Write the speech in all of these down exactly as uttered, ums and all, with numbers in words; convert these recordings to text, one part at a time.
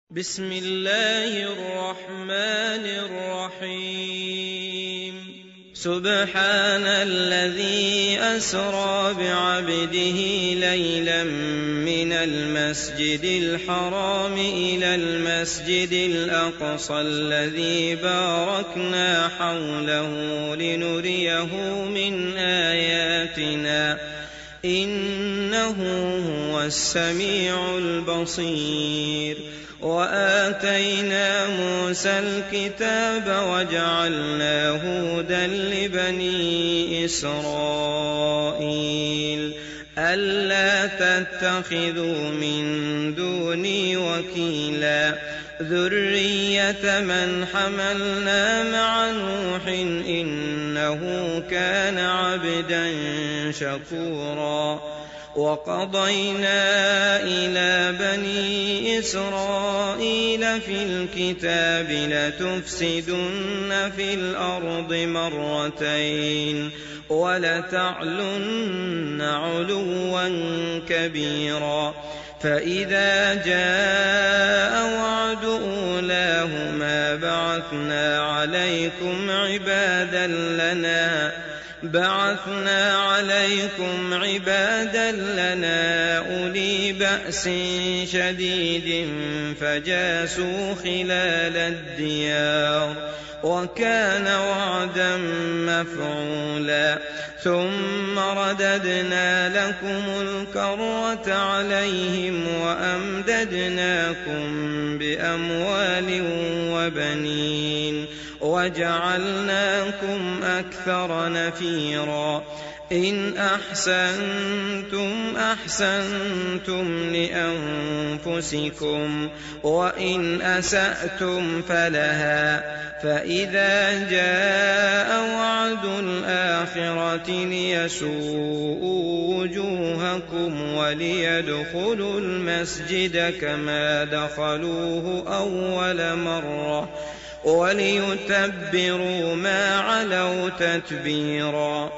بسم الله الرحمن الرحيم سبحان الذي أسرى بعبده ليلا من المسجد الحرام إلى المسجد الأقصى الذي باركنا حوله لنريه من آياتنا إنه هو السميع البصير وآتينا موسى الكتاب وجعلناه هدى لبني إسرائيل ألا تتخذوا من دوني وكيلا ذرية من حملنا مع نوح إنه كان عبدا شكورا وقضينا إلى بني إسرائيل في الكتاب لتفسدن في الأرض مرتين ولتعلن علوا كبيرا فإذا جاء وعد أولاهما بعثنا عليكم عبادا لنا بعثنا عليكم عبادا لنا أولي بأس شديد فجاسوا خلال الديار وكان وعدا مفعولا ثم رددنا لكم الكرة عليهم وأمددناكم بأموال وبنين وجعلناكم أكثر نفيرا إن أحسنتم أحسنتم لأنفسكم وإن أسأتم فلها فإذا جاء وعد الآخرة ليسوءوا وجوهكم وليدخلوا المسجد كما دخلوه أول مرة وليتبروا ما علوا تتبيرا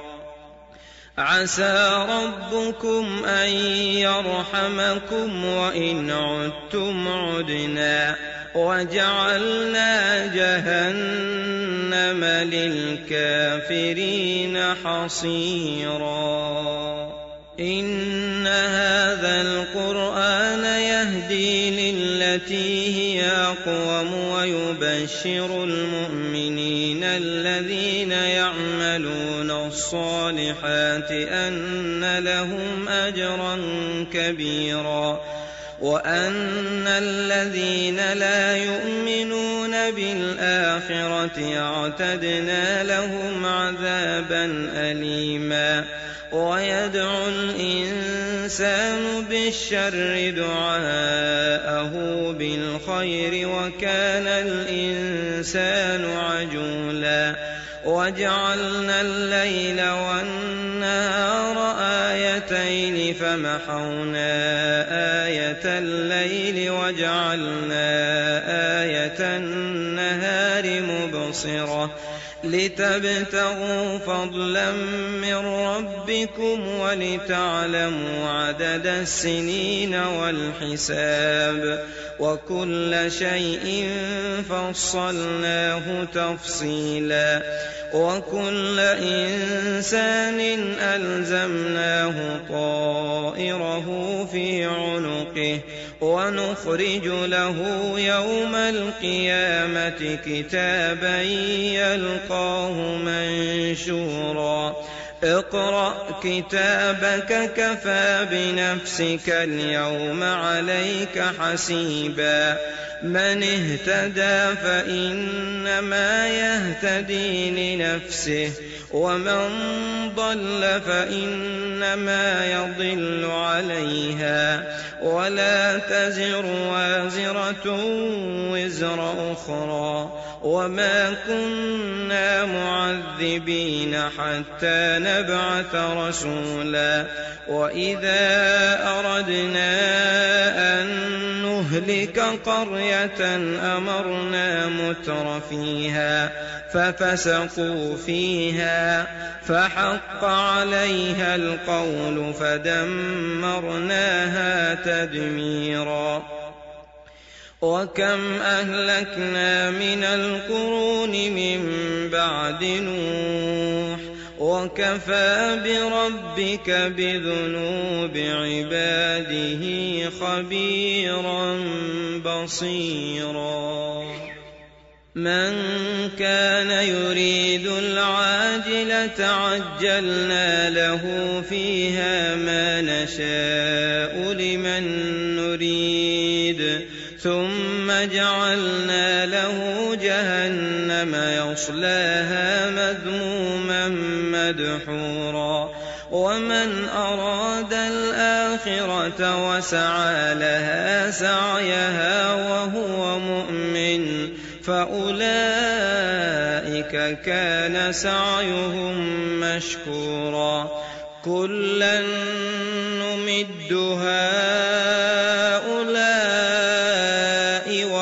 عسى ربكم أن يرحمكم وإن عدتم عدنا وجعلنا جهنم للكافرين حصيرا إن هذا القرآن يهدي للتي هي أقوم ويبشر المؤمنين الذين يعملون الصالحات أن لهم أجرا كبيرا وأن الذين لا يؤمنون بالآخرة اعتدنا لهم عذابا أليما ويدعو الإنسان بالشر دعاءه بالخير وكان الإنسان عجولا وجعلنا الليل والنهار آيتين فمحونا آية الليل وجعلنا آية النهار مبصرة لتبتغوا فضلا من ربكم ولتعلموا عدد السنين والحساب وكل شيء فصلناه تفصيلا وكل إنسان ألزمناه طائره في عنقه ونخرج له يوم القيامة كتابا يلقاه منشورا اقرأ كتابك كفى بنفسك اليوم عليك حسيبا من اهتدى فإنما يهتدي لنفسه ومن ضل فإنما يضل عليها ولا تزر وازرة وزر أخرى وما كنا معذبين حتى نبعث رسولا وإذا أردنا أن نهلك قرية أمرنا متر فيها ففسقوا فيها فحق عليها القول فدمرناها تدميرا وكم أهلكنا من القرون من بعد نوح وكفى بربك بذنوب عباده خبيرا بصيرا من كان يريد العاجلة عجلنا له فيها ما نشاء لمن نريد ثم جعلنا له جهنم يصلاها مذموما مدحورا ومن أراد الآخرة وسعى لها سعيها وهو مؤمن فأولئك كان سعيهم مشكورا كلا نمد هؤلاء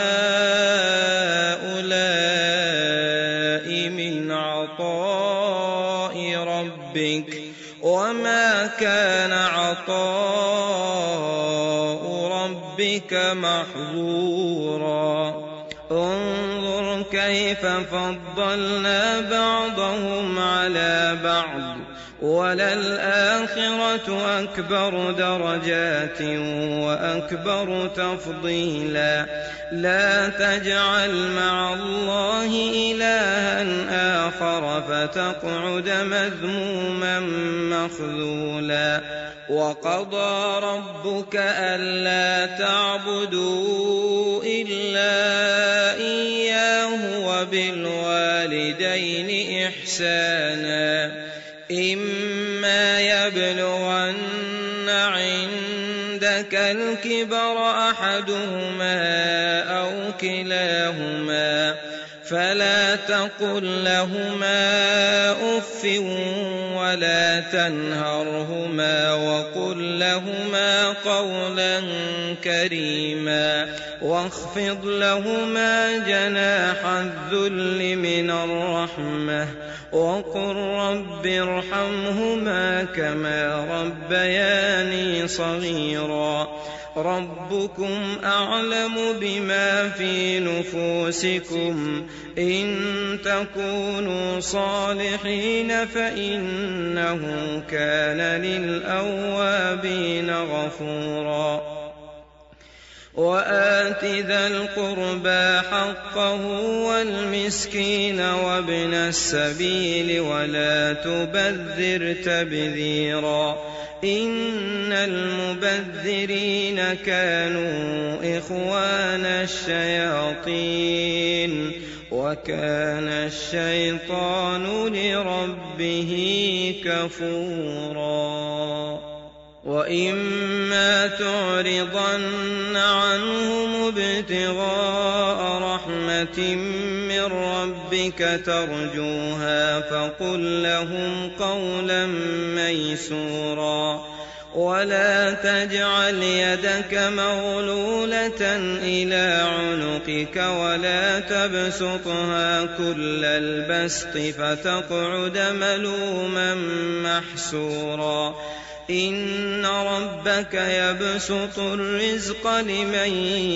وهؤلاء من عطاء ربك وما كان عطاء ربك محظورا انظر كيف فضلنا بعضهم على بعض وللآخرة أكبر درجات وأكبر تفضيلا لا تجعل مع الله إلها آخر فتقعد مذموما مخذولا وقضى ربك ألا تعبدوا إلا إياه وبالوالدين إحسانا إما يبلغن عندك الكبر أحدهما أو كلاهما فلا تقل لهما أف ولا تنهرهما وقل لهما قولا كريما واخفض لهما جناح الذل من الرحمة وقل رب ارحمهما كما ربياني صغيرا ربكم أعلم بما في نفوسكم إن تكونوا صالحين فإنه كان للأوابين غفورا وآت ذا القربى حقه والمسكين وابن السبيل ولا تبذر تبذيرا إن المبذرين كانوا إخوان الشياطين وكان الشيطان لربه كفورا وإما تعرضن عنهم ابتغاء رحمة من ربك ترجوها فقل لهم قولا ميسورا ولا تجعل يدك مغلولة إلى عنقك ولا تبسطها كل البسط فتقعد ملوما محسورا إن ربك يبسط الرزق لمن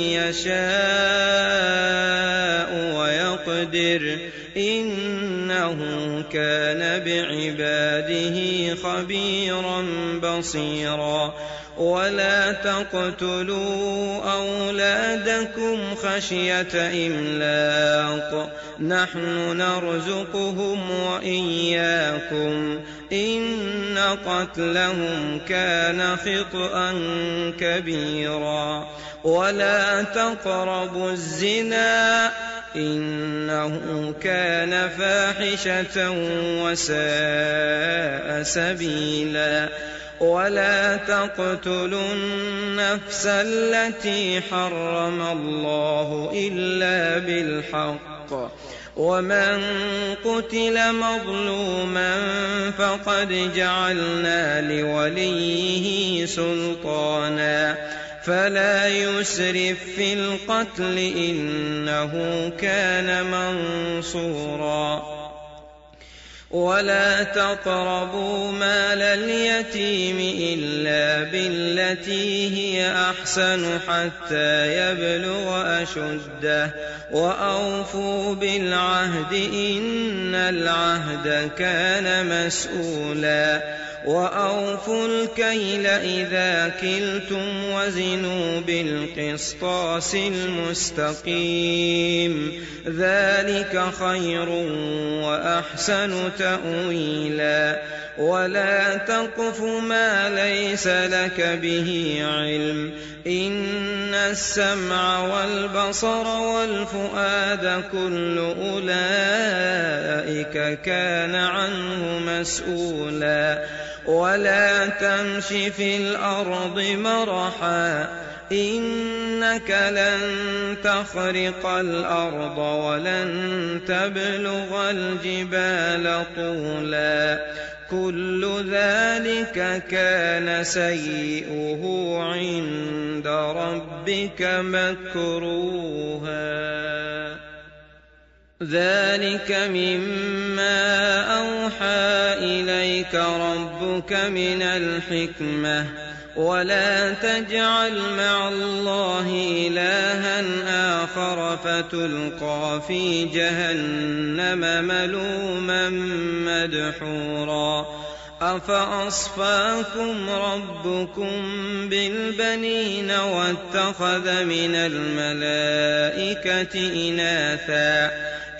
يشاء ويقدر إنه كان بعباده خبيرا بصيرا ولا تقتلوا أولادكم خشية إملاق نحن نرزقهم وإياكم إن قتلهم كان خطأ كبيرا ولا تقربوا الزنا إنه كان فاحشة وساء سبيلا ولا تقتلوا النفس التي حرم الله إلا بالحق ومن قتل مظلوما فقد جعلنا لوليه سلطانا فلا يسرف في القتل إنه كان منصورا ولا تقربوا مال اليتيم إلا بالتي هي أحسن حتى يبلغ أشده وأوفوا بالعهد إن العهد كان مسؤولا وأوفوا الكيل إذا كلتم وزنوا بالقسطاس المستقيم ذلك خير وأحسن تأويلا ولا تقف ما ليس لك به علم إن السمع والبصر والفؤاد كل أولئك كان عنه مسؤولا ولا تمش في الأرض مرحا إنك لن تخرق الأرض ولن تبلغ الجبال طولا كل ذلك كان سيئه عند ربك مكروها ذلك مما أوحى إليك ربك من الحكمة ولا تجعل مع الله إلها آخر فتلقى في جهنم ملوما مدحورا أفأصفاكم ربكم بالبنين واتخذ من الملائكة إناثا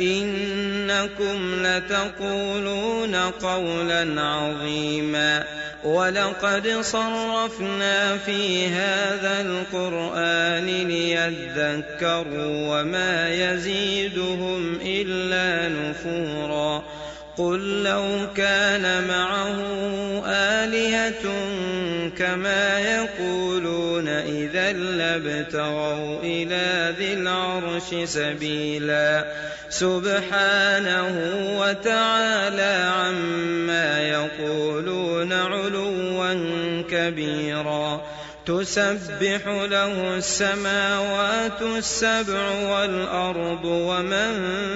إنكم لتقولون قولا عظيما ولقد صرفنا في هذا القرآن ليذكروا وما يزيدهم إلا نفورا قل لو كان معه آلهة كما يقولون إذا لابتغوا إلى ذي العرش سبيلا سبحانه وتعالى عما يقولون علوا كبيرا تسبح له السماوات السبع والأرض ومن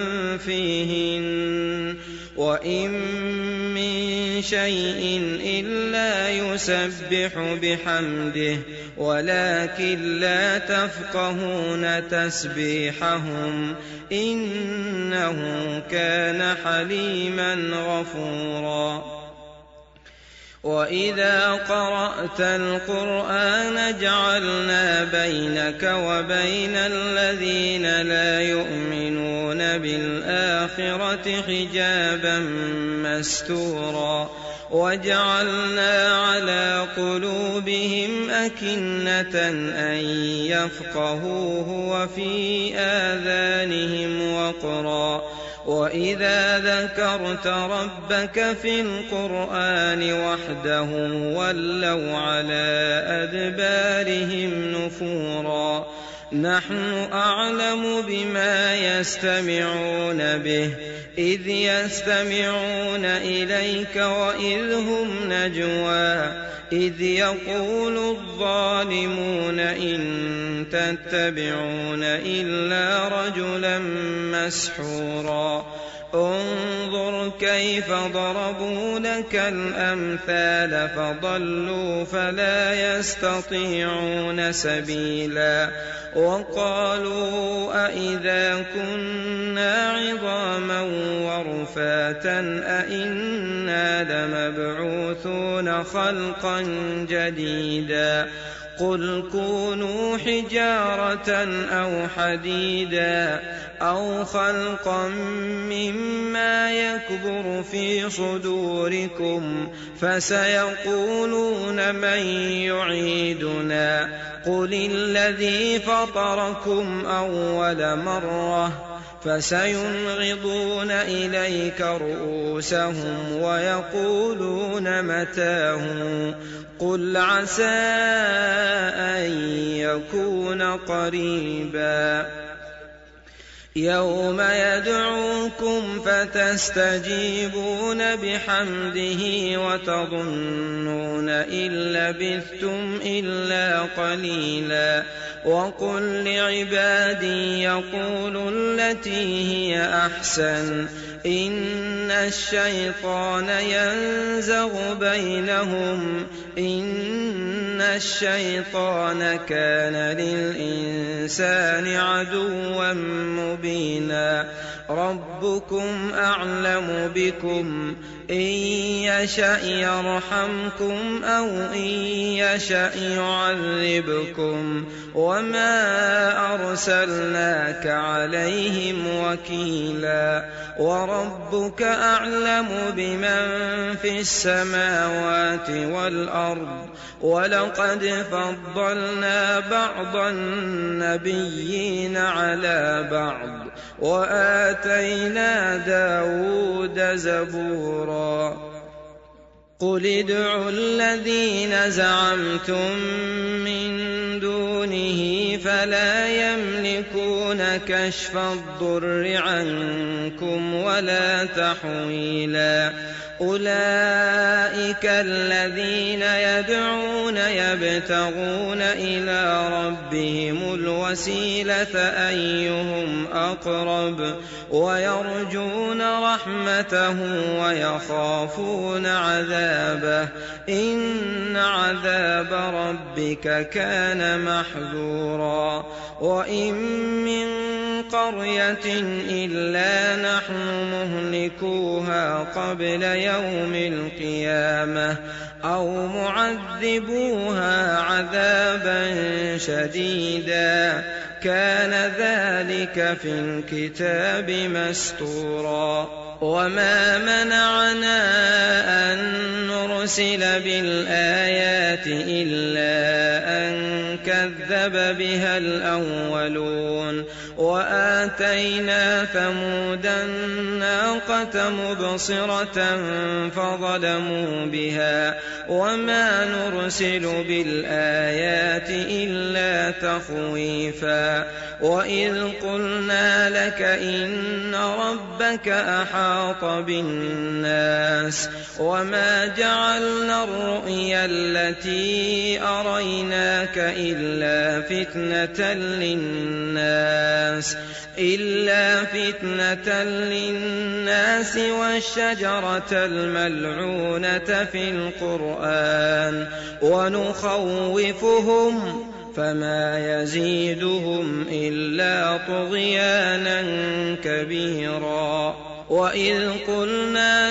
فيهن وإن من شيء إلا يسبح بحمده ولكن لا تفقهون تسبيحهم إنه كان حليما غفورا وإذا قرأت القرآن جعلنا بينك وبين الذين لا يؤمنون بالآخرة حجابا مستورا وجعلنا على قلوبهم أكنة أن يفقهوه وفي آذانهم وقرا وإذا ذكرت ربك في القرآن وحده ولوا على أدبارهم نفورا نحن أعلم بما يستمعون به إذ يستمعون إليك وإذ هم نجوى إذ يقول الظالمون إن تتبعون إلا رجلا مسحورا انظر كيف ضربوا لك الأمثال فضلوا فلا يستطيعون سبيلا وقالوا أئذا كنا عظاما ورفاتا أئنا لمبعوثون خلقا جديدا قل كونوا حجارة أو حديدا أو خلقا مما يكبر في صدوركم فسيقولون من يعيدنا قل الذي فطركم أول مرة فسينغضون إليك رؤوسهم ويقولون متاه قل عسى أن يكون قريبا يوم يدعوكم فتستجيبون بحمده وتظنون إن لبثتم إلا قليلا وقل لعبادي يقولوا التي هي أحسن إن الشيطان ينزغ بينهم إن الشيطان كان للإنسان عدوا مبينا ربكم أعلم بكم إن يشأ يرحمكم أو إن يشأ يعذبكم وما أرسلناك عليهم وكيلا وربك أعلم بمن في السماوات والأرض ولقد فضلنا بعض النبيين على بعض وآتينا داود زبورا قل ادعوا الذين زعمتم من دونه فلا يملكون كشف الضر عنكم ولا تحويلا أولئك الذين يدعون يبتغون إلى ربهم الوسيلة أيهم أقرب ويرجون رحمته ويخافون عذابه إن عذاب ربك كان محذورا وإن من قرية إلا نحن مهلكوها قبل يوم القيامة أو معذبوها عذابا شديدا كان ذلك في الكتاب مستورا وما منعنا أن نرسل بالآيات إلا أن كذب بها الأولون وآتينا ثمود الناقة مبصرة فظلموا بها وما نرسل بالآيات إلا تخويفا وإذ قلنا لك إن ربك أحاط بالناس وما جعلنا الرؤيا التي أريناك إلا فتنة للناس إلا فتنة للناس والشجرة الملعونة في القرآن ونخوفهم فما يزيدهم إلا طغيانا كبيرا وإذ قلنا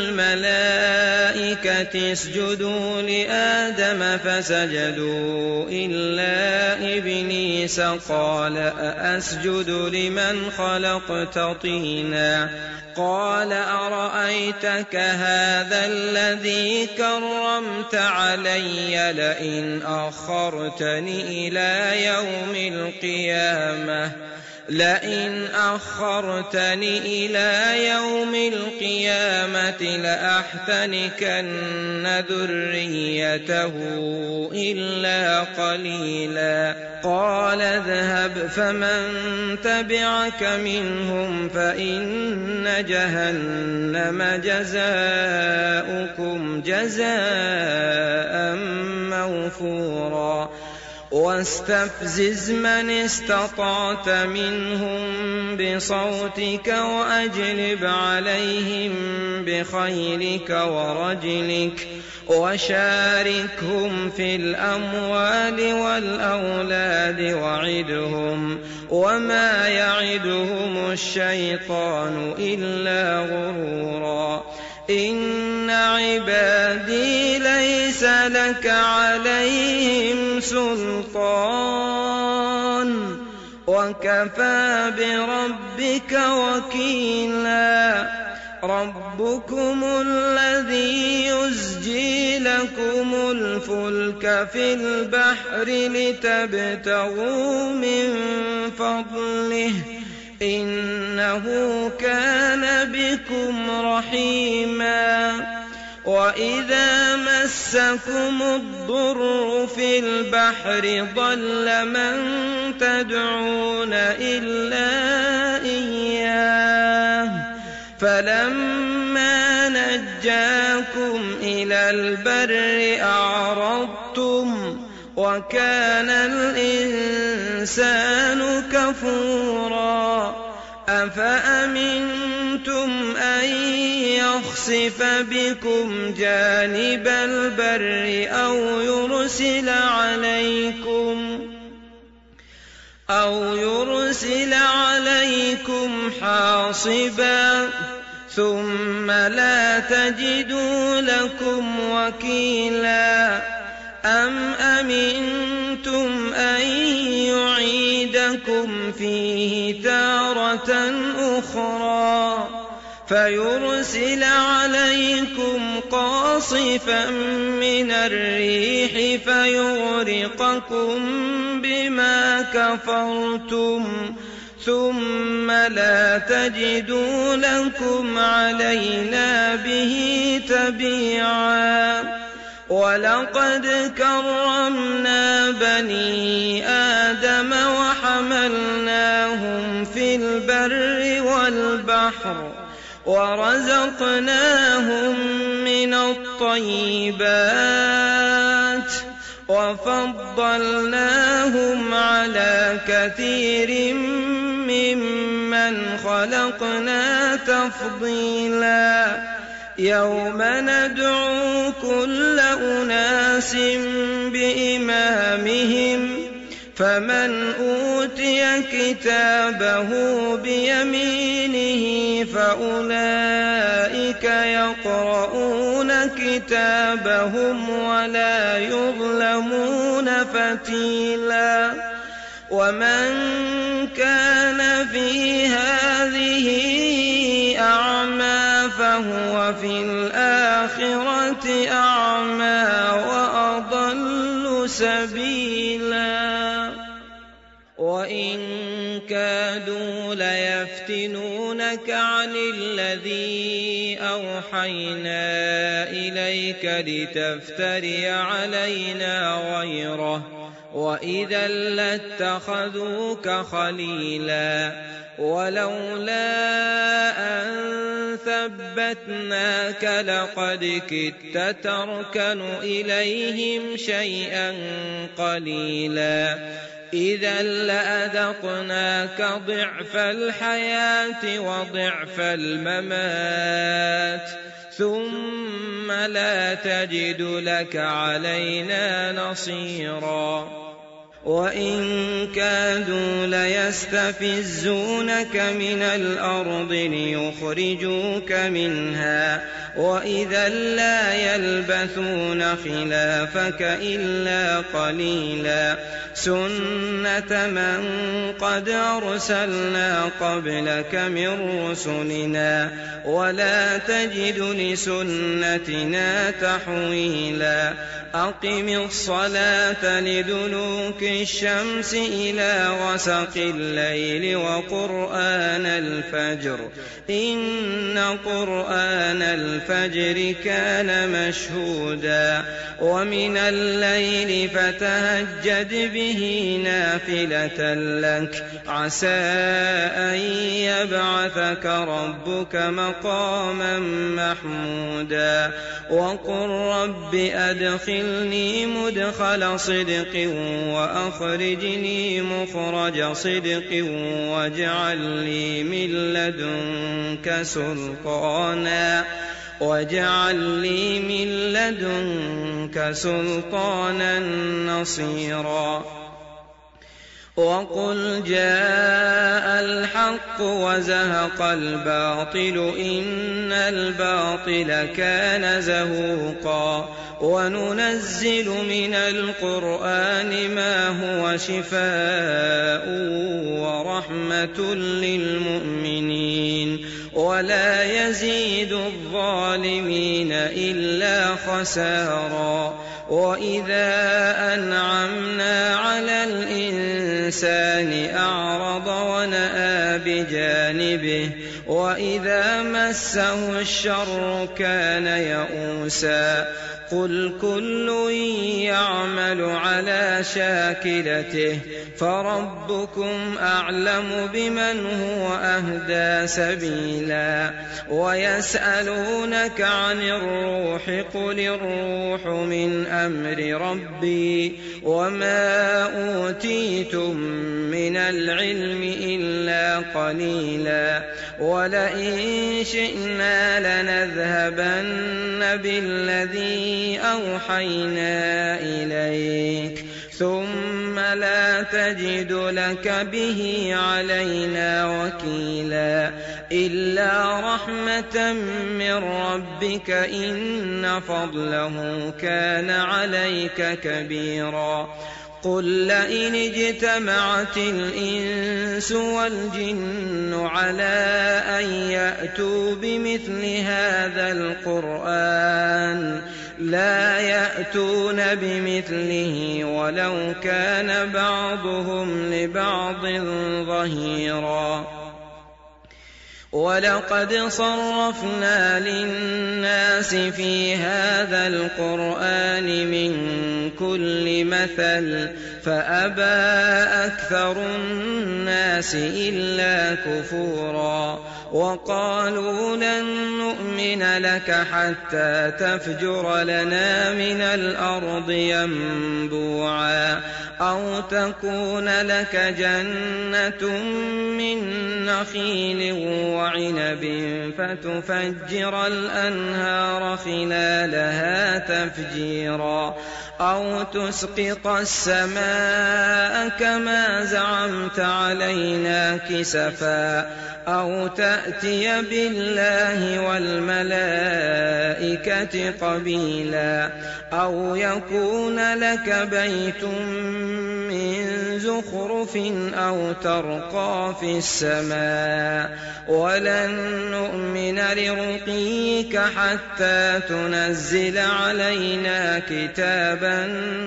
للملائكة اسجدوا لآدم فسجدوا إلا إبليس قال أأسجد لمن خلقت طينا قال أرأيتك هذا الذي كرمت علي لئن أخرتني إلى يوم القيامة لئن أخرتني إلى يوم القيامة لأحتنكن ذريته إلا قليلا قال اذهب فمن تبعك منهم فإن جهنم جزاؤكم جزاء موفورا واستفزز من استطعت منهم بصوتك وأجلب عليهم بخيلك ورجلك وشاركهم في الأموال والأولاد وعدهم وما يعدهم الشيطان إلا غرورا إن عبادي ليس لك عليهم سلطان وكفى بربك وكيلا ربكم الذي يزجي لكم الفلك في البحر لتبتغوا من فضله إنه كان بكم رحيما وإذا مسكم الضر في البحر ضل من تدعون إلا إياه فلما نجاكم إلى البر أعرضتم وكان الإنسان الإنسان كفورا أفأمنتم أن يخسف بكم جانب البر أو يرسل عليكم أو يرسل عليكم حاصبا ثم لا تجدوا لكم وكيلا أم أمنتم أن يعيدكم فيه تارة أخرى فيرسل عليكم قاصفا من الريح فيغرقكم بما كفرتم ثم لا تجدوا لكم علينا به تبيعا ولقد كرمنا بني آدم وحملناهم في البر والبحر ورزقناهم من الطيبات وفضلناهم على كثير ممن خلقنا تفضيلا يوم ندعو كل أناس بإمامهم فمن أوتي كتابه بيمينه فأولئك يقرؤون كتابهم ولا يظلمون فتيلا ومن كان في هذه أعمى فهو في الآخرة أعمى وأضل سبيلا وإن كادوا ليفتنونك عن الذي أوحينا إليك لتفتري علينا غيره وإذا لاتخذوك خليلا ولولا أن ثبتناك لقد كدت تركن إليهم شيئا قليلا إذا لأذقناك ضعف الحياة وضعف الممات ثم لا تجد لك علينا نصيرا وإن كادوا ليستفزونك من الأرض ليخرجوك منها وإذا لا يلبثون خلافك إلا قليلا سنة من قد أرسلنا قبلك من رسلنا ولا تجد لسنتنا تحويلا أقم الصلاة لدلوك الشمس إلى غسق الليل وقرآن الفجر إن قرآن الفجر كان مشهودا ومن الليل فتهجد به نافلة لك عسى أن يبعثك ربك مقاما محمودا وقل رب أدخلني مدخل صدق وأخرجني مخرج صدق واجعل لي من لدنك سلطانا واجعل لي من لدنك سلطانا نصيرا وقل جاء الحق وزهق الباطل إن الباطل كان زهوقا وننزل من القرآن ما هو شفاء ورحمة للمؤمنين ولا يزيد الظالمين إلا خسارا وإذا أنعمنا على الإنسان أعرض ونأى بجانبه وإذا مسه الشر كان يئوسا قل كل يعمل على شاكلته فربكم أعلم بمن هو أهدى سبيلا ويسألونك عن الروح قل الروح من أمر ربي وما أوتيتم من العلم إلا قليلا ولئن شئنا لنذهبن بالذي أوحينا إليك ثم لا تجد لك به علينا وكيلا إلا رحمة من ربك إن فضله كان عليك كبيرا قل لئن اجتمعت الإنس والجن على أن يأتوا بمثل هذا القرآن لا يأتون بمثله ولو كان بعضهم لبعض ظهيرا ولقد صرفنا للناس في هذا القرآن من كل مثل فأبى أكثر الناس إلا كفورا وقالوا لن نؤمن لك حتى تفجر لنا من الأرض ينبوعا أو تكون لك جنة من نخيل وعنب فتفجر الأنهار خلالها تفجيرا أو تسقط السماء كما زعمت علينا كسفا أو تأتي بالله والملائكة قبيلا أو يكون لك بيت من زخرف أو ترقى في السماء ولن نؤمن لرقيك حتى تنزل علينا كتابا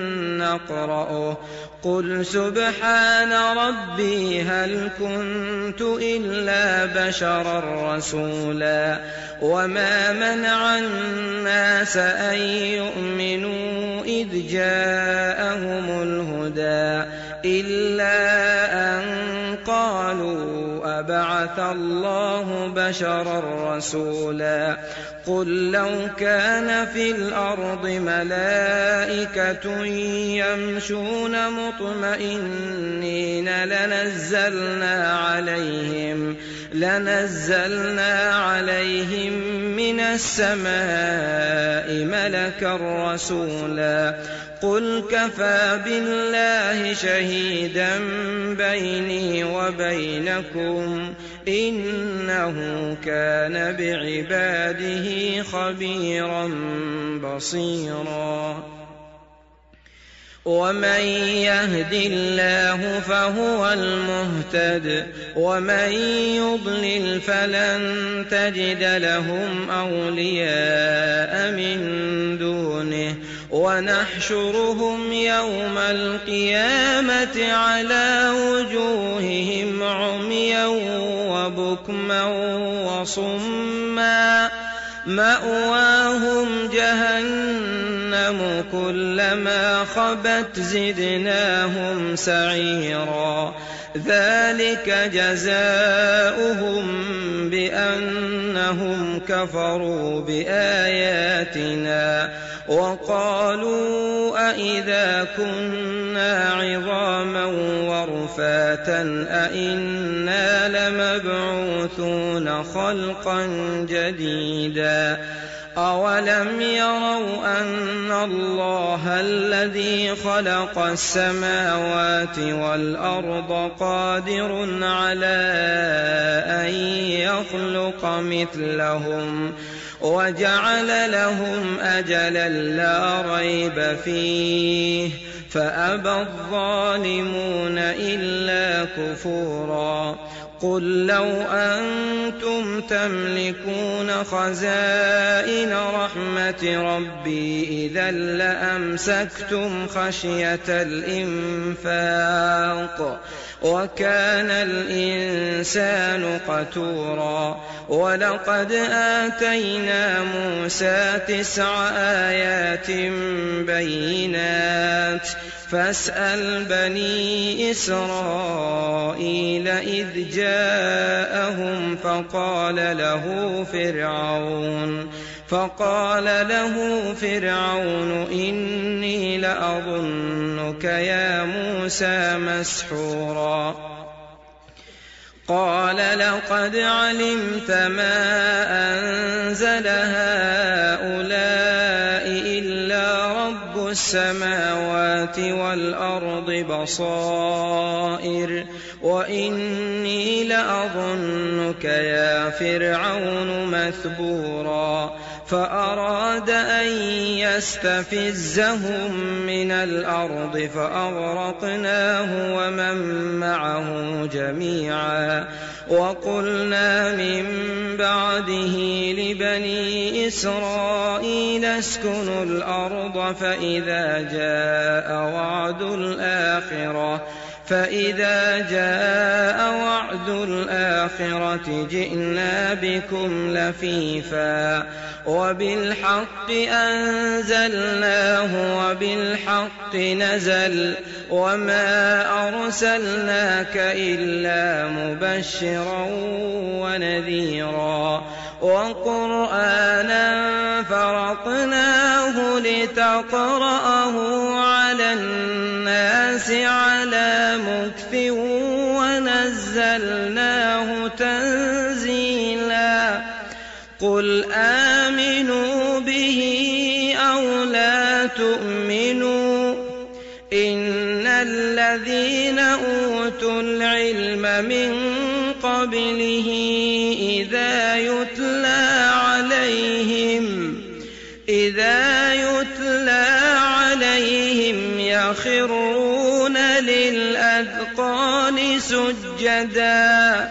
نقرأه قل سبحان ربي هل كنت إلا بشرا رسولا وما منع الناس أن يؤمنوا إذ جاءهم الهدى إلا أن قالوا أبعث الله بشرا رسولا قل لو كان في الأرض ملائكة يمشون مطمئنين لنزلنا عليهم لنزلنا عليهم من السماء ملكا رسولا قل كفى بالله شهيدا بيني وبينكم إنه كان بعباده خبيرا بصيرا ومن يهد الله فهو المهتد ومن يضلل فلن تجد لهم أولياء من دونه ونحشرهم يوم القيامة على وجوههم عميا وبكما وصما مأواهم جهنم كلما خبت زدناهم سعيرا ذلك جزاؤهم بأنهم كفروا بآياتنا وقالوا أئذا كنا عظاما ورفاتا أئنا لمبعوثون خلقا جديدا أولم يروا أن الله الذي خلق السماوات والأرض قادر على أن يخلق مثلهم وجعل لهم أجلا لا ريب فيه فأبى الظالمون إلا كفورا قل لو أنتم تملكون خزائن رحمة ربي إذا لأمسكتم خشية الإنفاق وكان الإنسان قتورا ولقد آتينا موسى تسع آيات بينات فاسأل بني إسرائيل إذ جاءهم فقال له فرعون فقال له فرعون إني لأظنك يا موسى مسحورا قال لقد علمت ما أنزل هؤلاء إلا رب السماوات والأرض بصائر وإني لأظنك يا فرعون مثبورا فأراد أن يستفزهم من الأرض فأغرقناه ومن معه جميعا وقلنا من بعده لبني إسرائيل اسكنوا الأرض فإذا جاء وعد الآخرة فإذا جاء وعد الآخرة جئنا بكم لفيفا وبالحق أنزلناه وبالحق نزل وما أرسلناك إلا مبشرا ونذيرا وقرآنا فرقناه لتقرأه على الناس على مكث ونزلناه تنزيلا قل آمنوا به أو لا تؤمنوا إن الذين أوتوا العلم من قبله إذا يتلى عليهم إذا يتلى عليهم يخرون للأذقان سجدا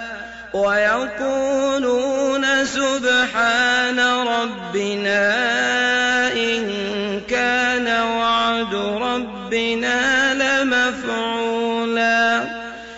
ويقولون سبحان ربنا إن كان وعد ربنا لمفعولا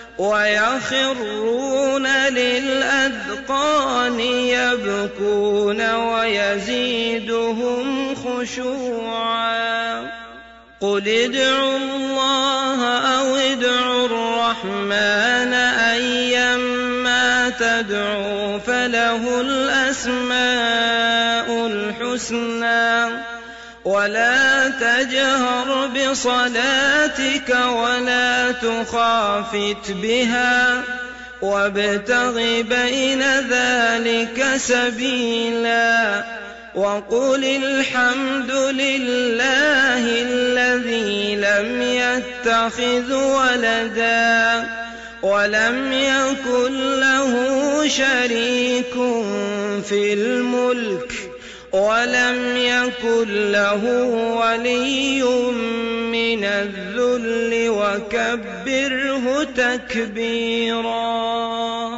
ويخرون للأذقان يبكون ويزيدهم خشوعا قل ادعوا الله أو ادعوا الرحمن أيما تدعوا فله الأسماء الحسنى ولا تجهر بصلاتك ولا تخافت بها وابتغ بين ذلك سبيلا وقل الحمد لله الذي لم يتخذ ولدا ولم يكن له شريك في الملك ولم يكن له ولي من الذل وكبره تكبيرا.